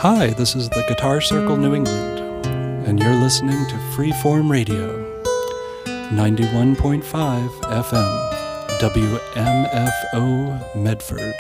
Hi, this is the Guitar Circle New England, and you're listening to Freeform Radio, 91.5 FM, WMFO Medford.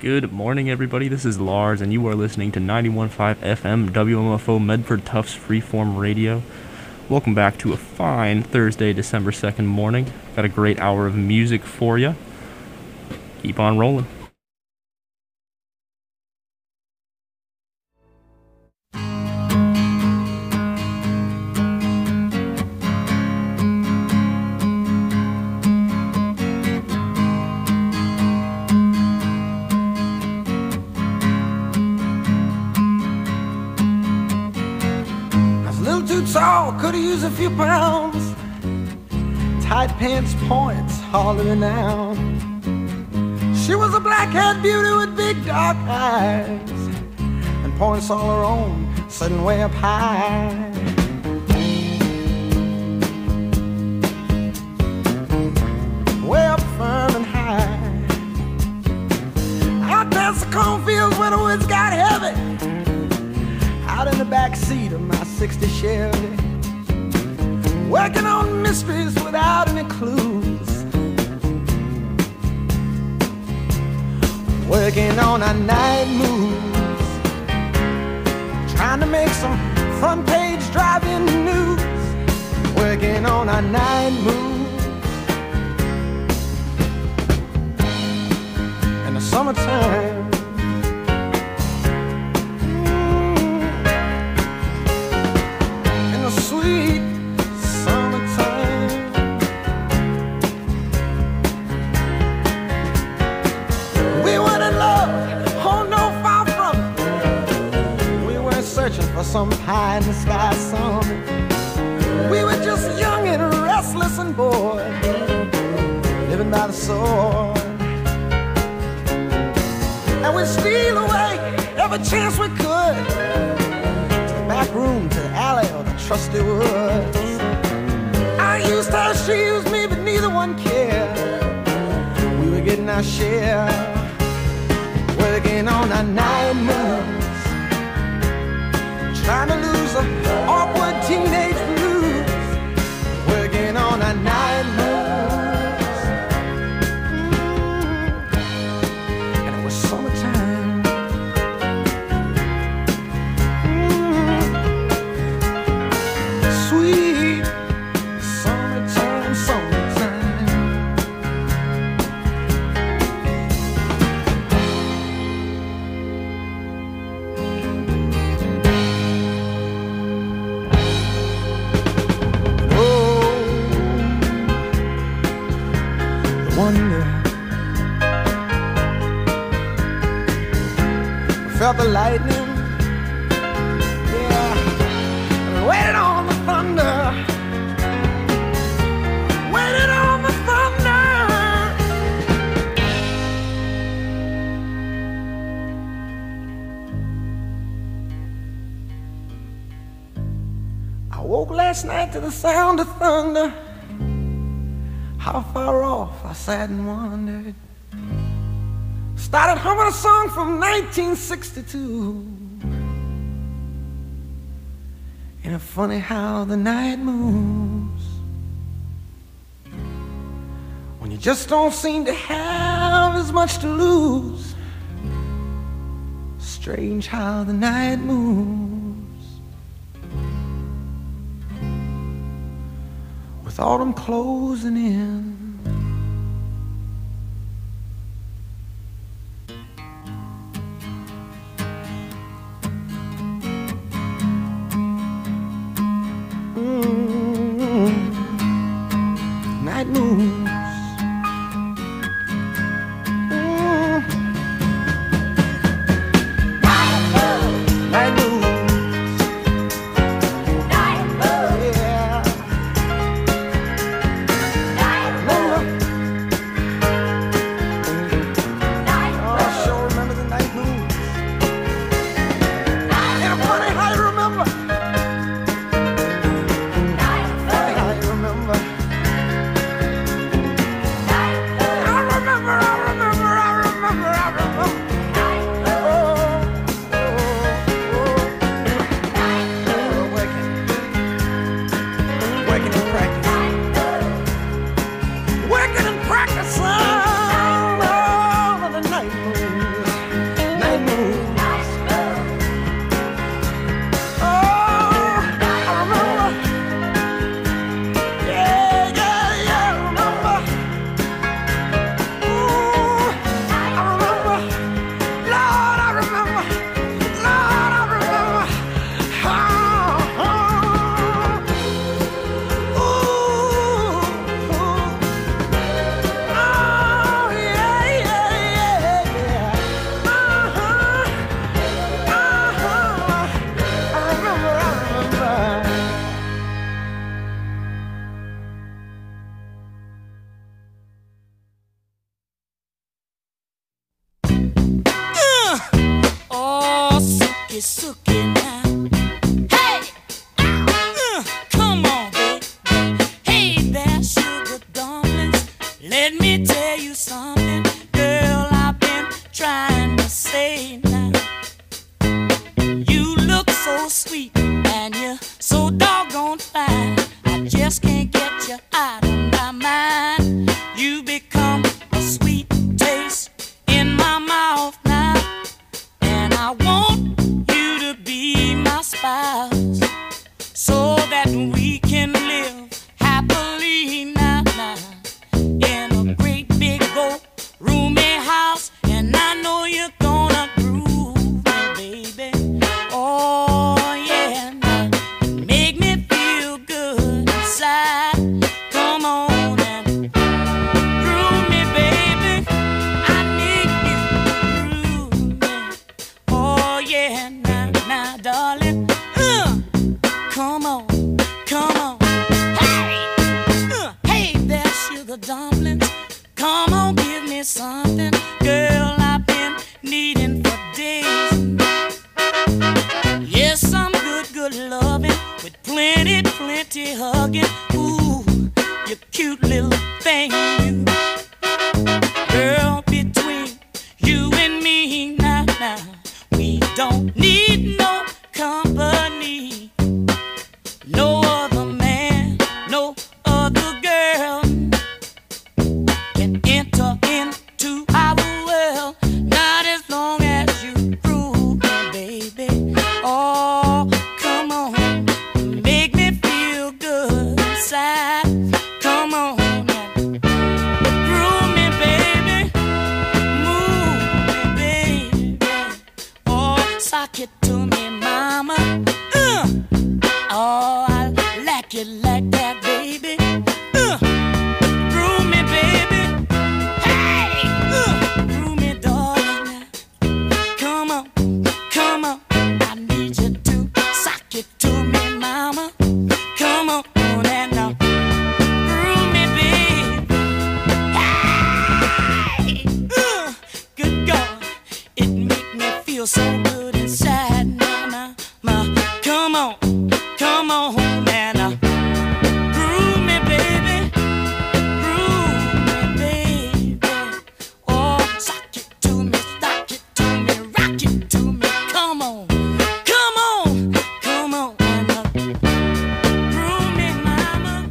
Good morning, everybody. This is Lars, and you are listening to 91.5 FM WMFO Medford Tufts Freeform Radio. Welcome back to a fine Thursday, December 2nd morning. Got a great hour of music for you. Keep on rolling. Could've used a few pounds. Tight pants points, hardly renowned. She was a black-haired beauty with big dark eyes and points all her own, sitting way up high. Way up firm and high. Out past the cornfields where the woods got heavy. Out in the back seat of my 60 Chevy, working on mysteries without any clues, working on our night moves, trying to make some front page driving news, working on our night moves. In the summertime, sweet summertime. We weren't in love, oh no, far from it. We weren't searching for some pie in the sky summit. We were just young and restless and bored, living by the sword. And we'd steal away every chance we could, to the back room, to the alley, or the trusty woods. I used her, she used me, but neither one cared. We were getting our share, working on our night moves, trying to lose the awkward teenage blues, working on our night moves. And it was summertime. Sweet summertime, summertime. Oh, the wonder. I felt the lightning. Yeah, waited on the thunder, waited on the thunder. I woke last night to the sound of thunder. How far off I sat and wondered. Started humming a song from 1962. And it's funny how the night moves when you just don't seem to have as much to lose. Strange how the night moves with autumn closing in. Night moves. Night moves. Night moves. Yeah. Night moves. Night moves. Oh, I sure remember the night moves. And it's funny how you remember. Funny how you remember. sookie now. Hey, come on, baby. Hey there, sugar dumplings. Let me tell you something, girl. I've been trying to say now. You look so sweet and you're so doggone fine. I just can't get you out of my mind. You become a sweet taste in my mouth now, and I want you to be my spouse so that we can live happily now, in a great big old roomy house. And I know you're gonna groove me, baby. Oh yeah, now make me feel good inside. Come on and groove me, baby. I need you to groove me. Oh yeah, now, darling. Come on, come on. Hey there, sugar dumplings. Come on, give me something, girl. I've been needing for days. Yes, some good loving with plenty hugging. Ooh, you cute little thing, you. Girl, between you and me now, we don't need no company. No other man, no other girl can enter into our world, not as long as you prove me, baby. Oh, come on, make me feel good inside. Come on and groove me, baby. Move me, baby. Oh, sock it to me, mama. Oh, I like it like that, baby. Groove me, baby. Hey, groove me, darling. Come on, come on. I need you to sock it to me, mama. Come on, and now groove me, baby. Hey, good God, it make me feel so good inside. Now, come on. Come on and groove me, baby. Groove me, baby. Oh, sock it to me, stock it to me, rock it to me. Come on, come on, come on and groove me, mama.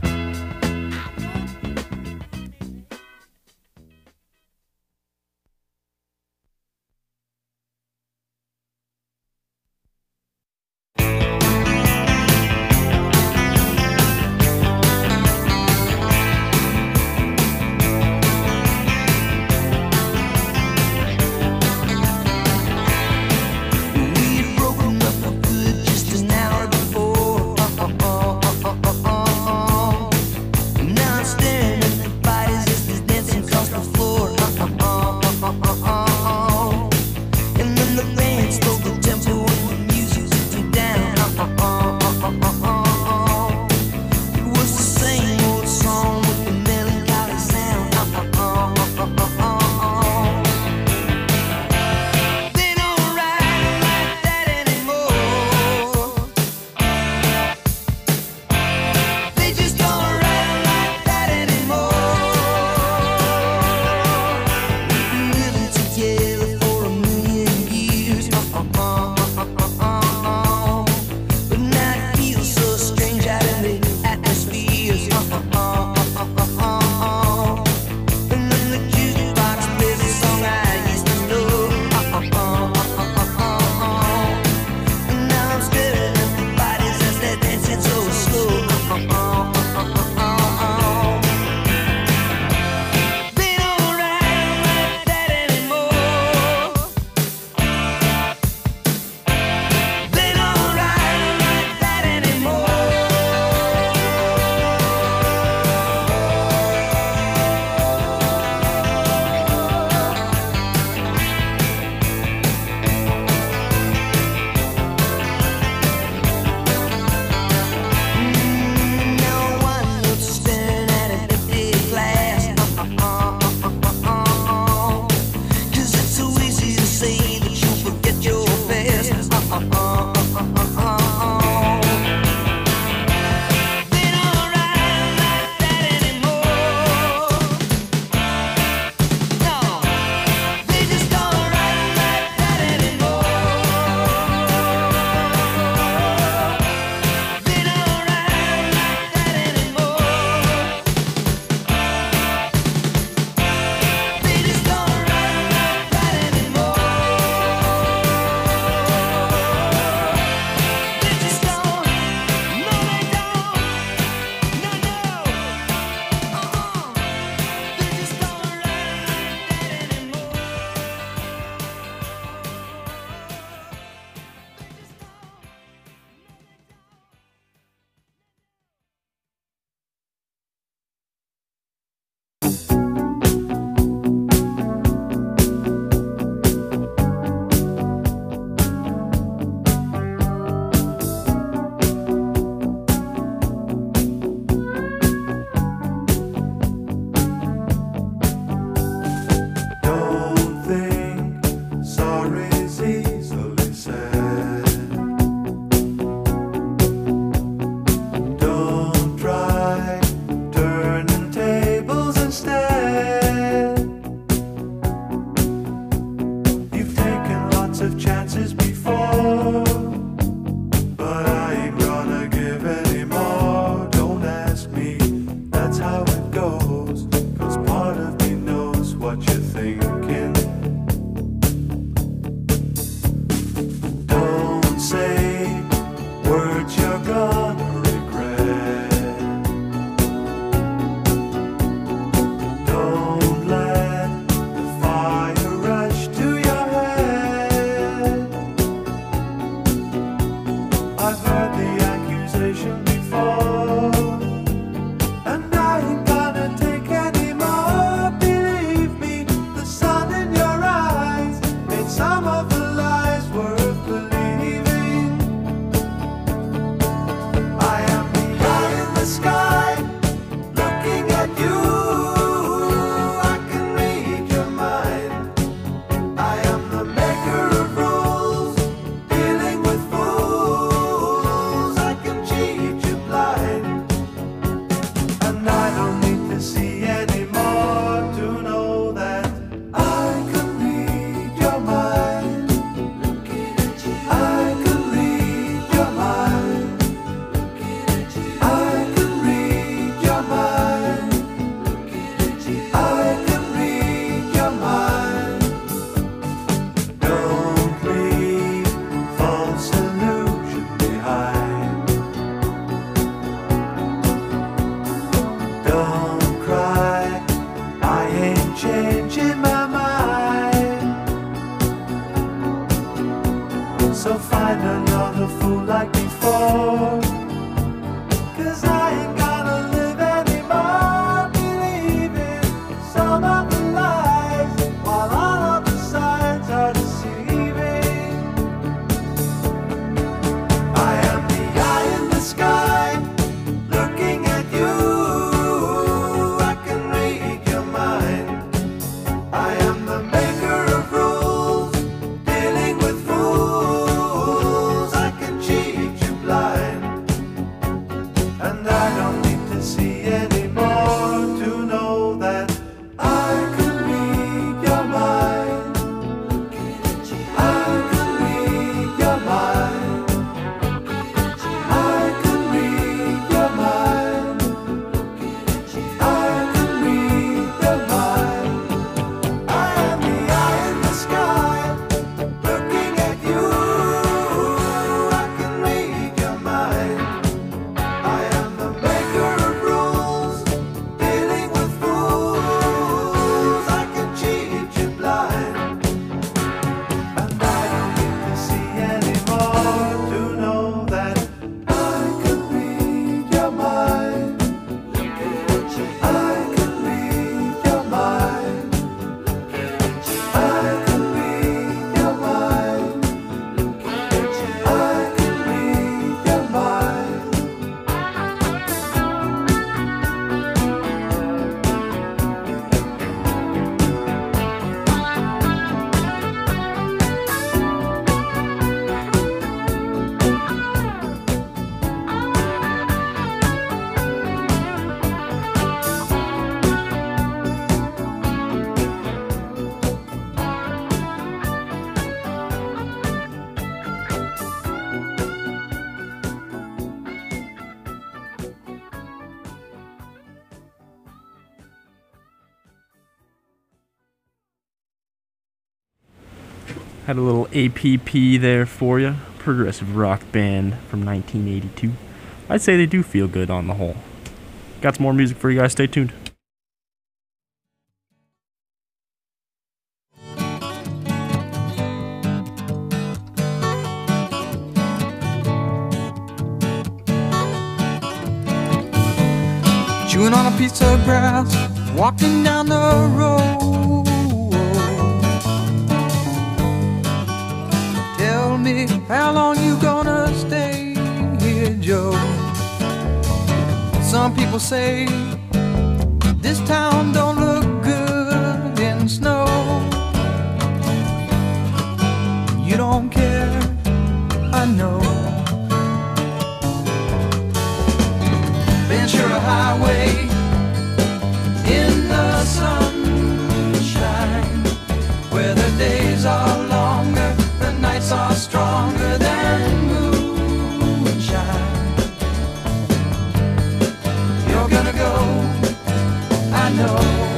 So find another fool like before, 'cause I ain't gonna live anymore believing some of the lies, while all of the signs are deceiving. I am the eye in the sky, looking at you. I can read your mind. I am the maker of rules, dealing with fools. I can cheat you blind, and I don't need to see anymore to know that I can read your mind. I can read your mind. I can read your mind. I can read your mind. I am the eye in the sky, looking at you. I can read your mind. I am the maker of rules, dealing with fools. I can cheat you blind, and I don't need to see anymore to know that I can read your mind. I can read your mind. I can read your mind. I can read your mind. Had a little APP there for you. Progressive rock band from 1982. I'd say they do feel good on the whole. Got some more music for you guys. Stay tuned. Chewing on a piece of grass, walking down the road. Tell me, how long you gonna stay here, Joe? Some people say this town don't look good in snow. You don't care, I know. Ventura Highway in the sunshine, where the days are longer, the nights are stronger than moonshine. You're gonna go, I know.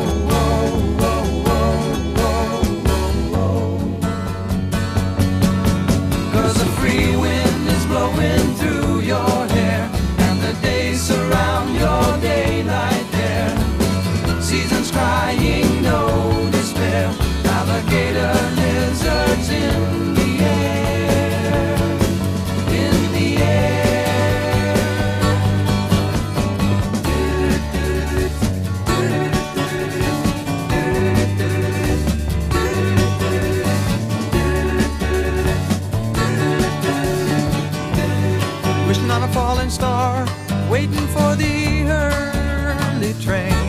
Cause the free wind is blowing through your hair, and the days surround your daylight there. Seasons crying, no despair. Alligator lizards in the air, in the air. Wishing on a falling star, waiting for the early train.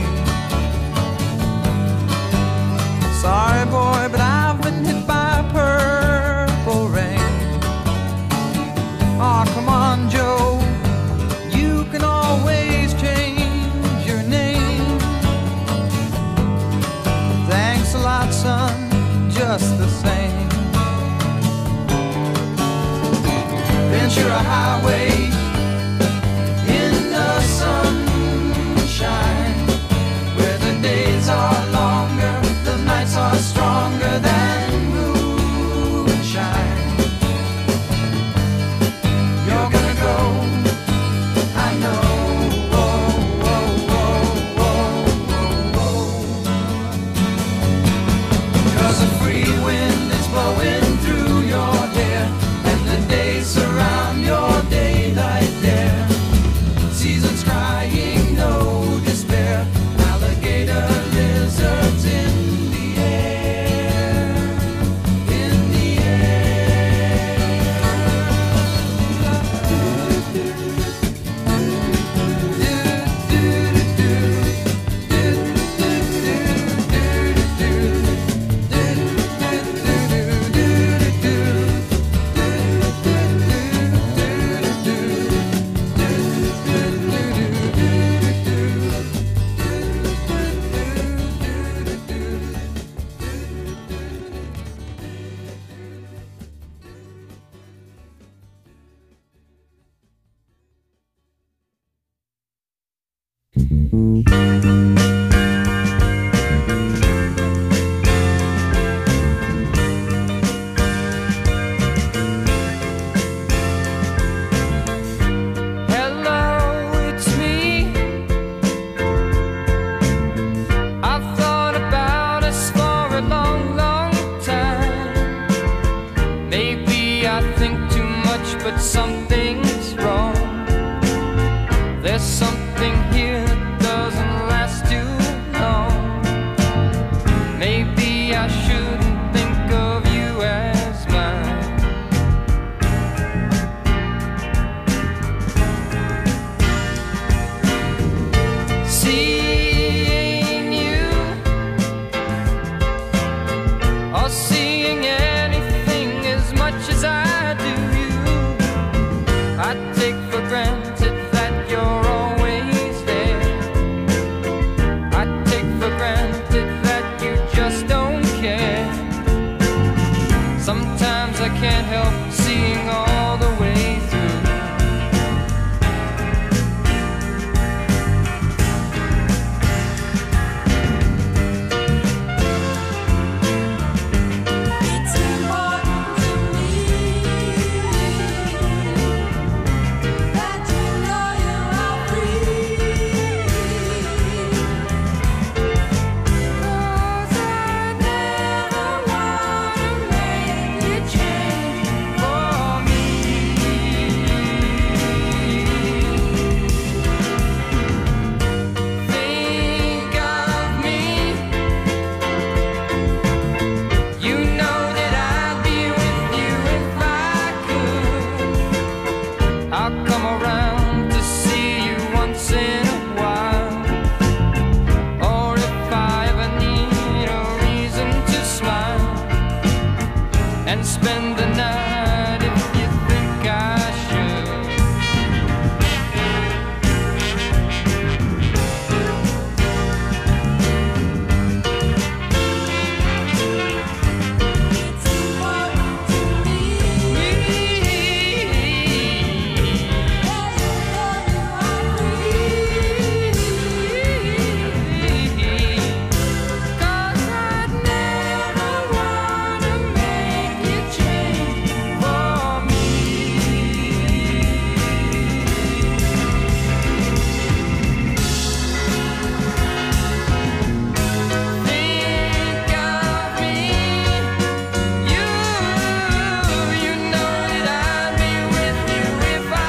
Sorry boy, but I've been hit by purple rain. Oh, come on, Joe, you can always change your name. Thanks a lot, son, just the same. Ventura Highway in the sunshine, where the days are longer, the nights are stronger than moonshine. You're gonna go, I know. Cause the free wind But something's wrong. There's something here that doesn't last too long. Maybe I shouldn't think of you as mine. Seeing you or seeing anything as much as I do, I take for granted that you're always there. I take for granted that you just don't care. Sometimes I can't help seeing all the way through. It's important to me that you know you are free. 'Cause I never wanna make you change for me. Think of me. You know that I'd be with you if I could. I'll come around to see you once in a while. Or if I ever need a reason to smile and spend the night if you think I should. It's important to me that you know you are free. 'Cause I'd never wanna make you change for me. Think of me. You know that I'd be with you if I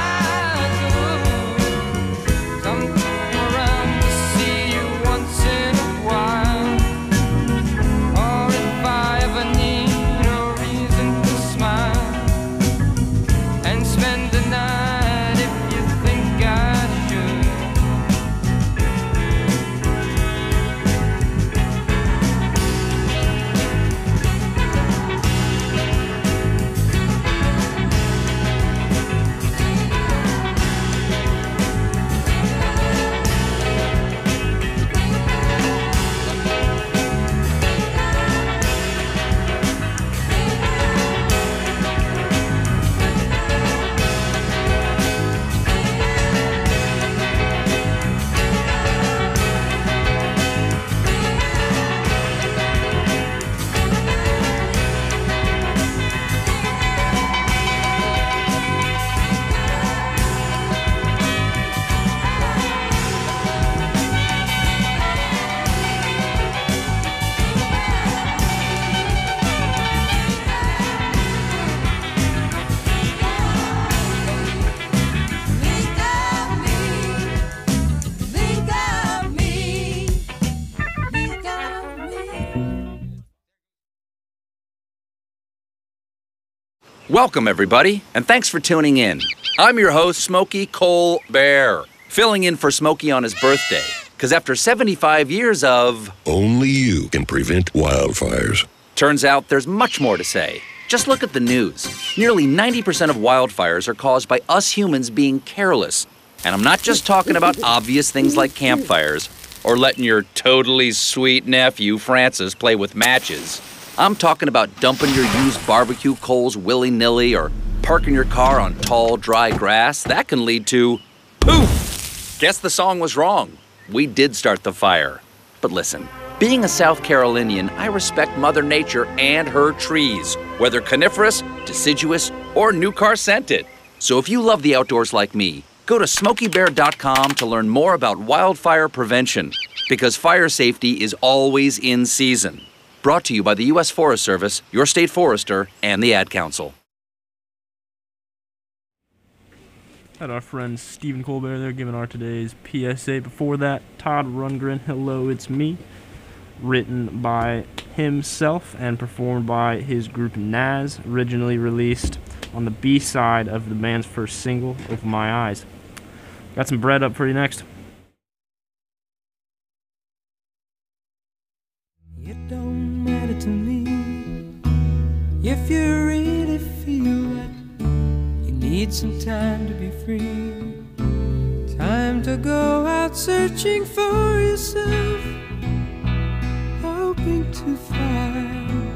could. Come around to see you once in a while. Or if I ever need a reason to smile and spend the night if you think I should. Think of me, think of me. Welcome, everybody, and thanks for tuning in. I'm your host, Smokey Cole Bear, filling in for Smokey on his birthday. Because after 75 years of... Only you can prevent wildfires. Turns out there's much more to say. Just look at the news. Nearly 90% of wildfires are caused by us humans being careless. And I'm not just talking about obvious things like campfires or letting your totally sweet nephew, Francis, play with matches. I'm talking about dumping your used barbecue coals willy-nilly or parking your car on tall, dry grass. That can lead to poof! Guess the song was wrong. we did start the fire. But listen, being a South Carolinian, I respect Mother Nature and her trees, whether coniferous, deciduous, or new car scented. So if you love the outdoors like me, go to SmokeyBear.com to learn more about wildfire prevention, because fire safety is always in season. Brought to you by the U.S. Forest Service, your state forester, and the Ad Council. Had our friend Stephen Colbert there giving our today's PSA. Before that, Todd Rundgren, Hello, It's Me, written by himself and performed by his group Naz, originally released on the B-side of the band's first single, Open My Eyes. Got some bread up for you next. It don't matter to me if you really feel that you need some time to be free, time to go out searching for yourself, hoping to find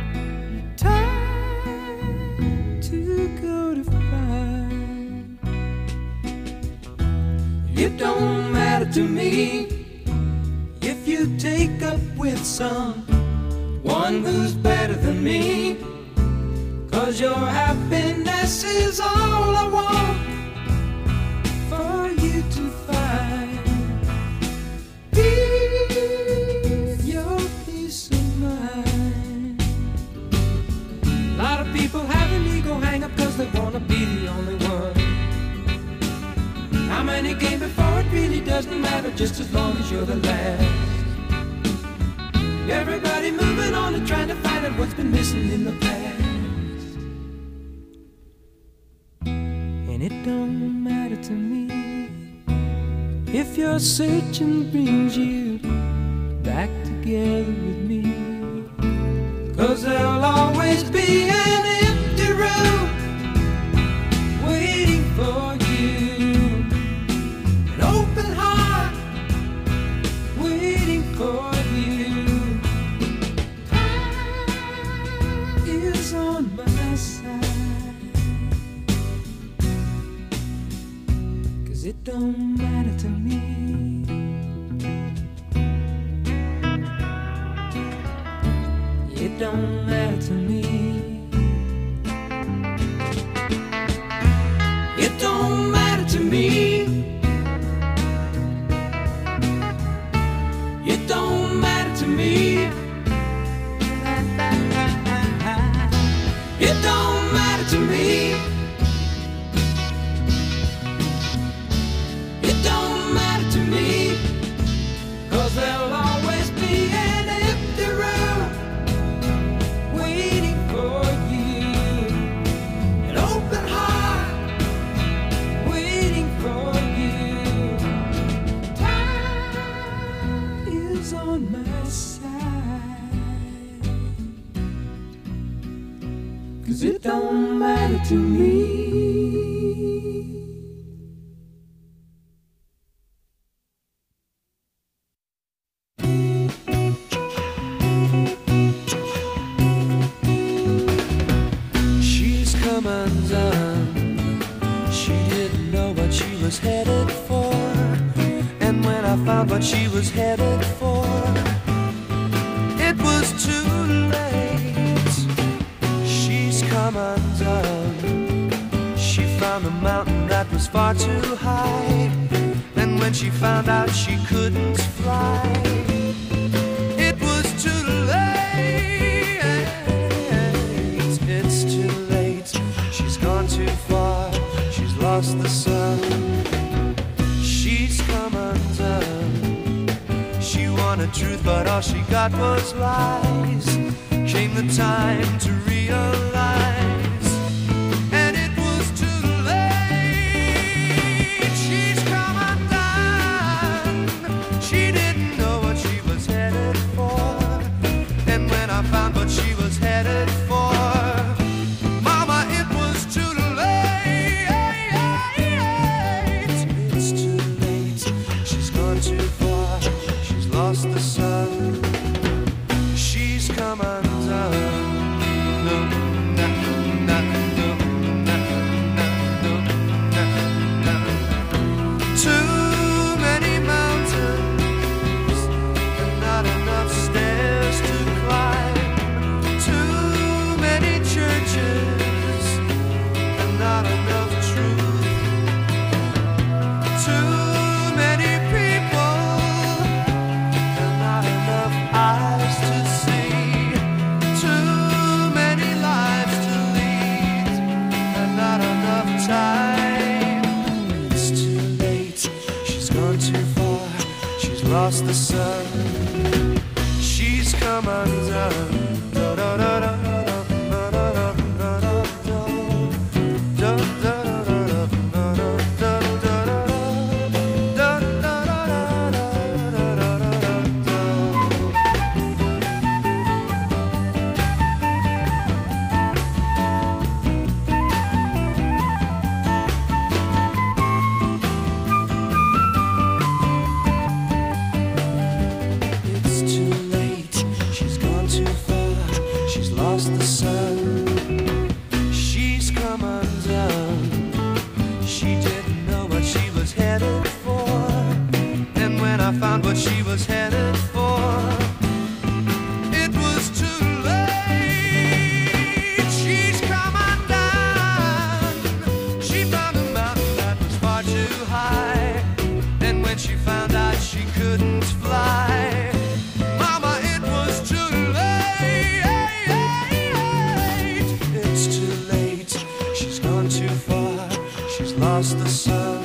time to go to find. It don't matter to me if you take up with someone who's better than me, 'cause your happiness is all I want for you to find. Peace, your peace of mind. A lot of people have an ego hang up 'cause they wanna be the only one. How many came before, it really doesn't matter, just as long as you're the last. Everybody moving on and trying to find out what's been missing in the past. And it don't matter to me if your searching brings you back together with me, 'cause there'll always be an empty room waiting for you, an open heart waiting for you. Time is on my side, 'cause it don't matter to me. It don't matter to me. It don't matter to me. It don't matter to me. It don't matter to me. It don't matter to me, 'cause there'll always be an empty room waiting for you, an open heart waiting for you. Time is on my side, 'cause it don't matter to me. She's come undone. She didn't know what she was headed for, and when I found what she was headed for, it was too late. She's come undone. She found a mountain that was far too high, and when she found out she couldn't fly, it was too late. It's too late. She's gone too far. She's lost the sun. She's come undone. She wanted truth, but all she got was lies. Came the time to realize, and it was too late. She's come undone. She didn't know what she was headed for, and when I found what she was headed for, Mama, it was too late. It's too late. She's gone too far. She's lost the sun. She's come undone. lost the sun. She's come undone. She was headed for. It was too late. She's come undone. She found a mountain that was far too high, and when she found out she couldn't fly, Mama, it was too late. It's too late. She's gone too far. She's lost the sun.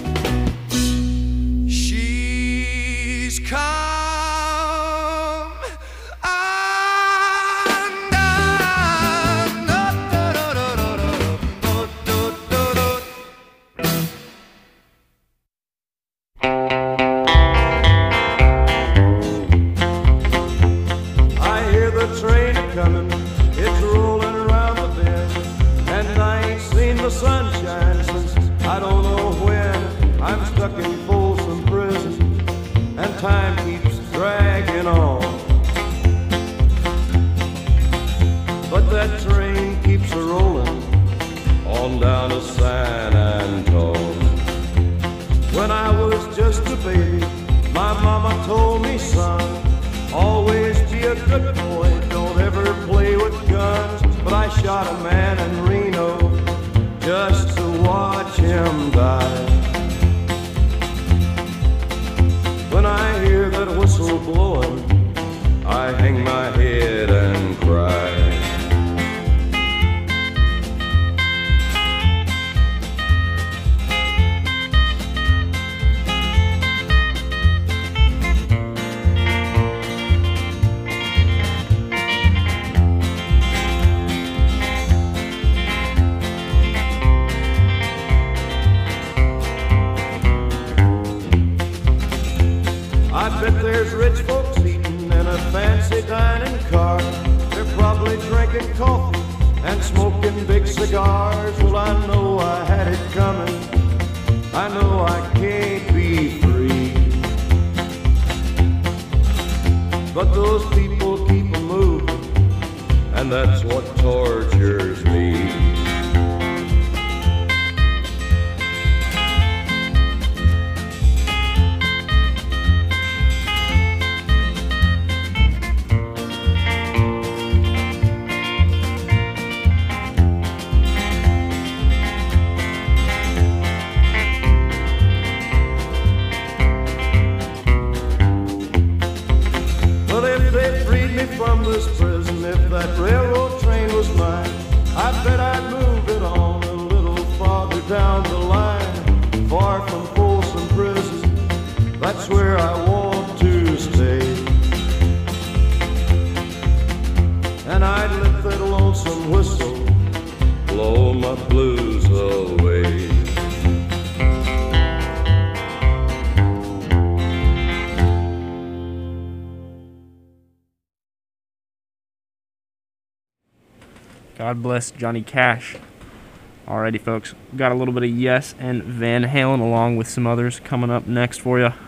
God bless Johnny Cash. Alrighty, folks. Got a little bit of Yes and Van Halen along with some others coming up next for you.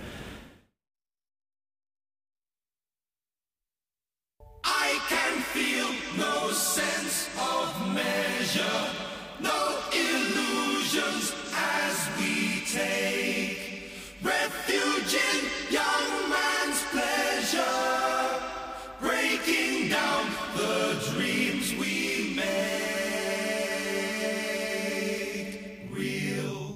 I can feel no sense of measure, no illusions as we take refuge in young man's pleasure, breaking down the dreams we make real.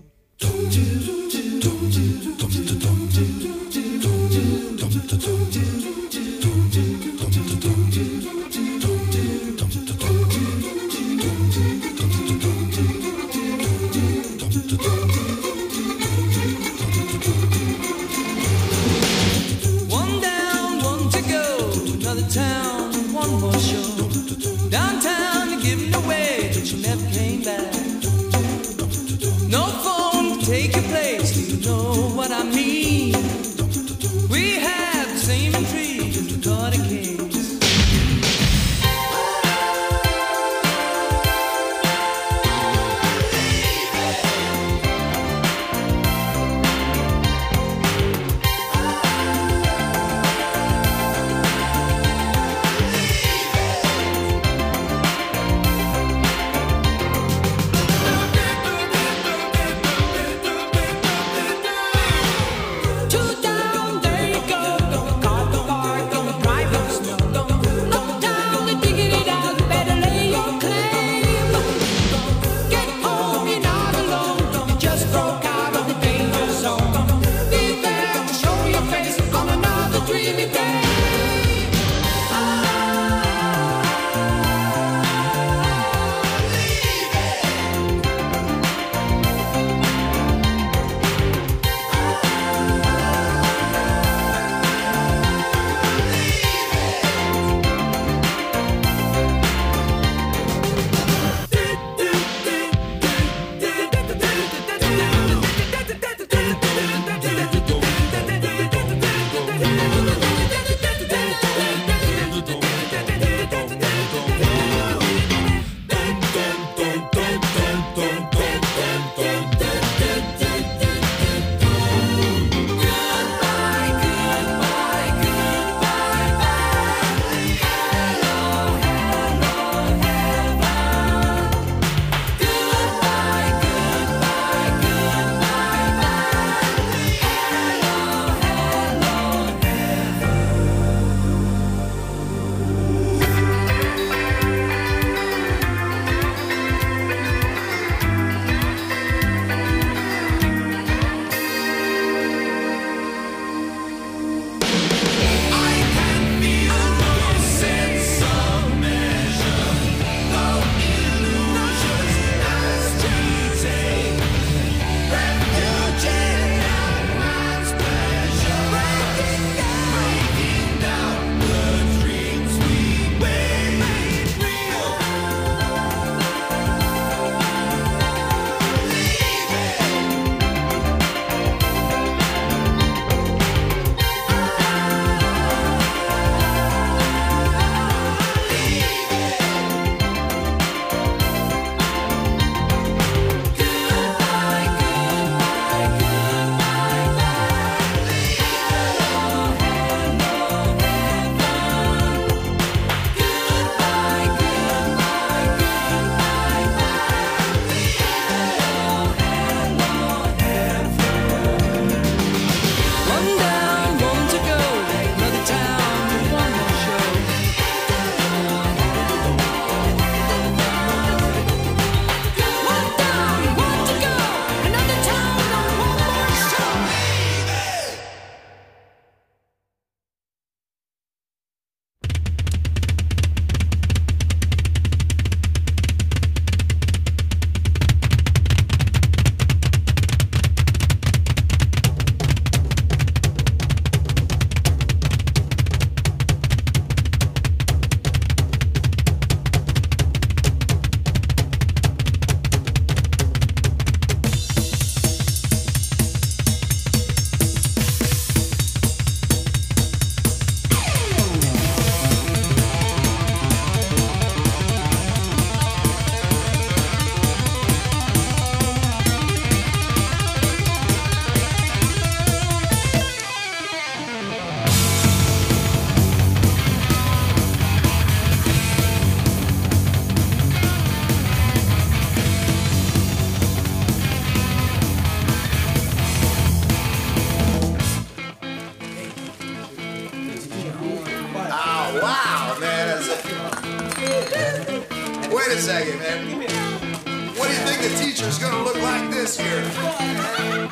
wait a second, man. What do you think the teacher's gonna look like this year?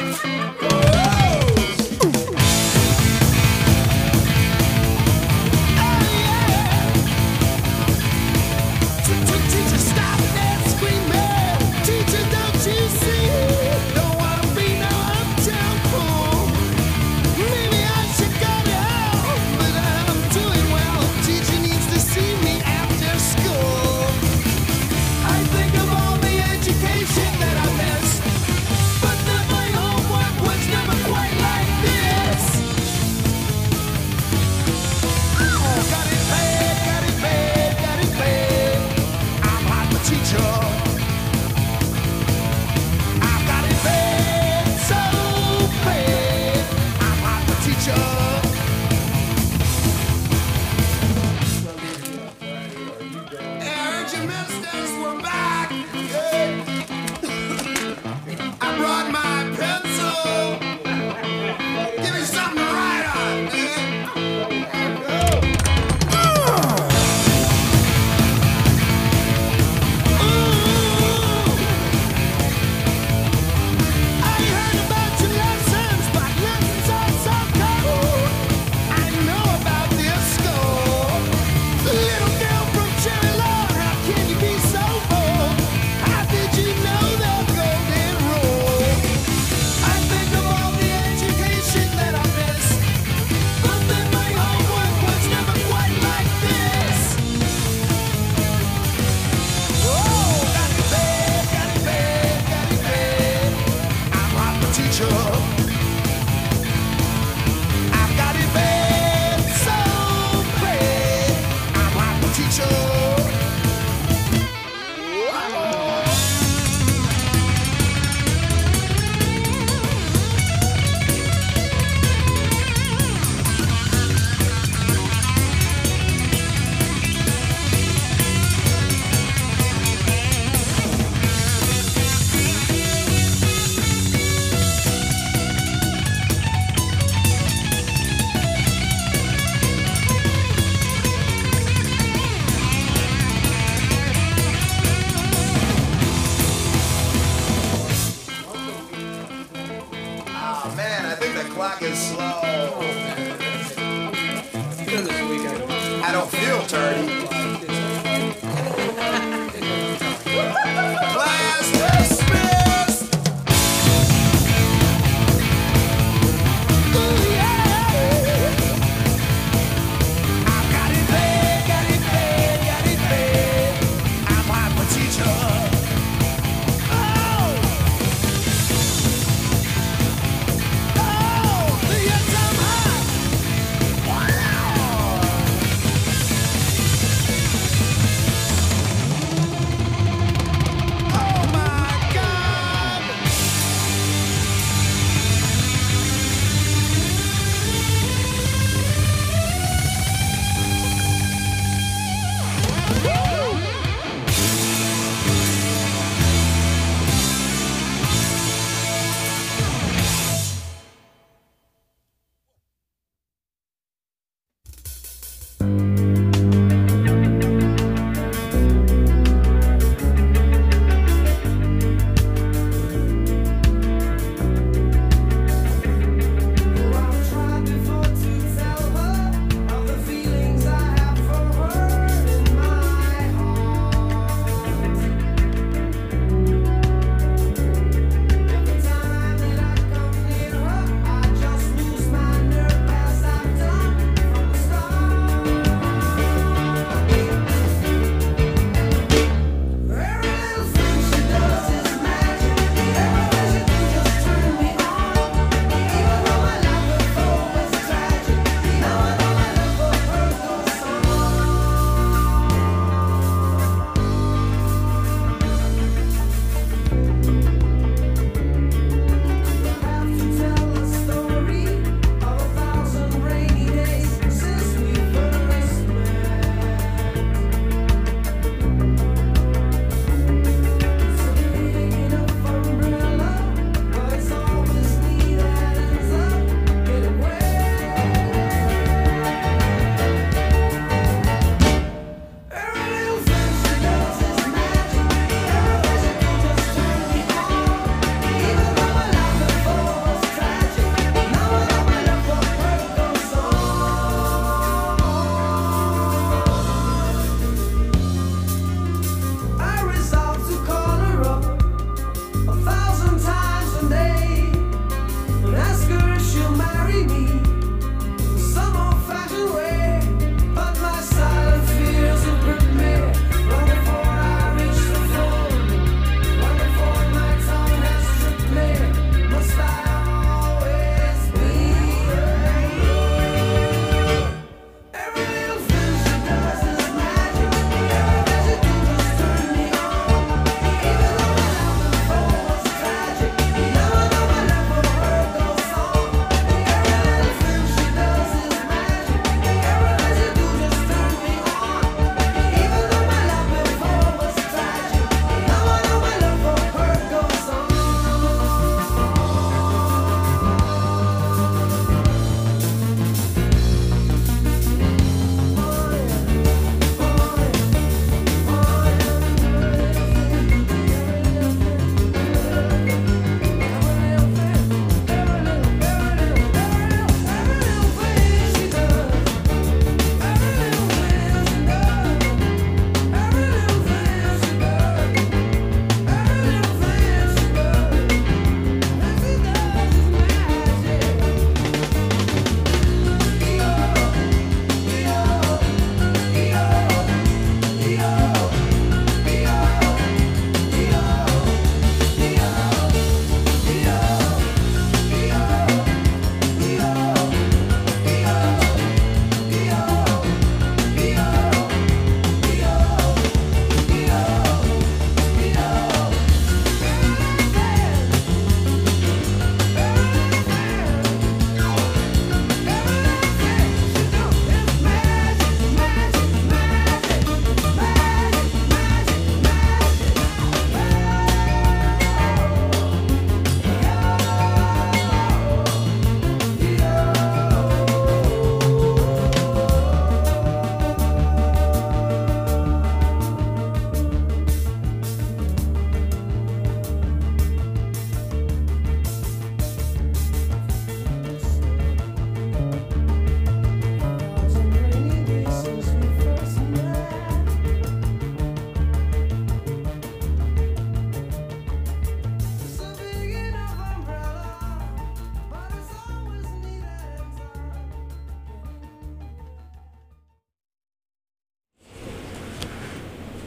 Teacher, stop that screaming. Teacher, don't you see? Don't wanna be no uptown fool. Maybe I should go to hell, but I'm doing well. Teacher needs to see me after school. I think of all the education that I missed, but then my homework was never quite like this. Oh, got it bad, got it bad, got it bad. I'm not the teacher. I've got it bad, so bad. I'm not the teacher. I heard you misters were back. I brought my pencil. Give me something to write on. I heard about your lessons, but lessons are so cold. I know about this school. Little girl from Cherry Lawn, how can you be so bold? I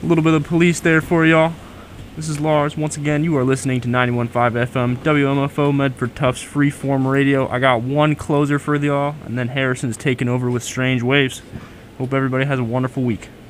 A little bit of police there for y'all. This is Lars. Once again, you are listening to 91.5 FM, WMFO Medford Tufts Freeform Radio. I got one closer for y'all, and then Harrison's taking over with Strange Waves. Hope everybody has a wonderful week.